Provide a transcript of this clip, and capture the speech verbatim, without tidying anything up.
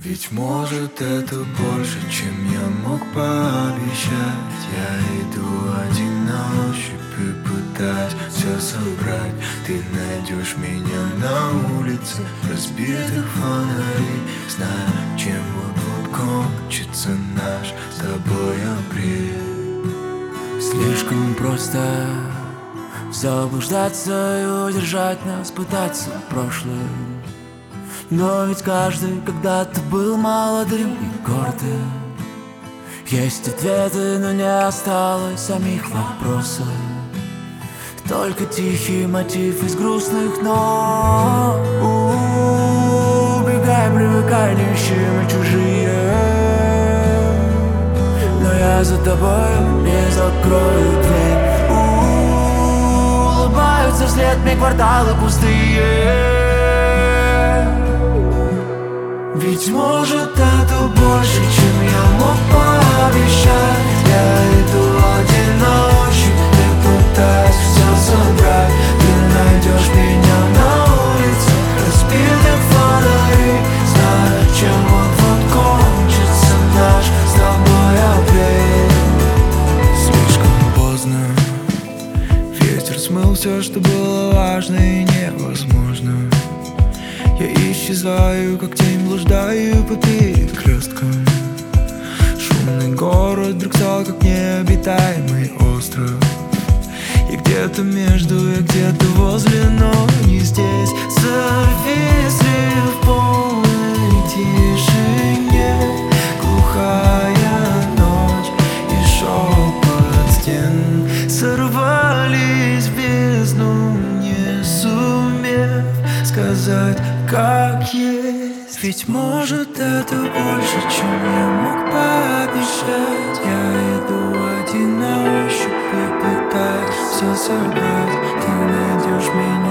Ведь может это больше, чем я мог пообещать. Я иду один на ощупь и пытаюсь все собрать. Ты найдешь меня на улице разбитых фонарей, зная, чем вот-вот кончится наш с тобой апрель. Слишком просто заблуждаться и удержать нас, пытаться прошлое. Но ведь каждый когда-то был молодым и гордым. Есть ответы, но не осталось самих вопросов. Только тихий мотив из грустных нот. Убегай, привыкай, не ищи мы чужие. Но я за тобой не закрою дверь. Улыбаются вслед мне кварталы пустые. Ведь может это больше, чем я мог пообещать. Я иду один на ощупь и пытаюсь все собрать. Ты найдешь меня на улице разбитых фонарей, зная, чем вот-вот кончится наш с тобой апрель. Слишком поздно, ветер смыл все, что было важно и невозможно. Я исчезаю, как тень, блуждаю по перекресткам. Шумный город вдруг стал, как необитаемый остров. И где-то между, я где-то возле, но не здесь. Зависли в полной тишине, глухая ночь и шепот стен сорвались в бездну, не сумев сказать, как есть. Ведь может это больше, чем я мог пообещать. Я иду один на ощупь и пытаюсь все собрать. Ты найдешь меня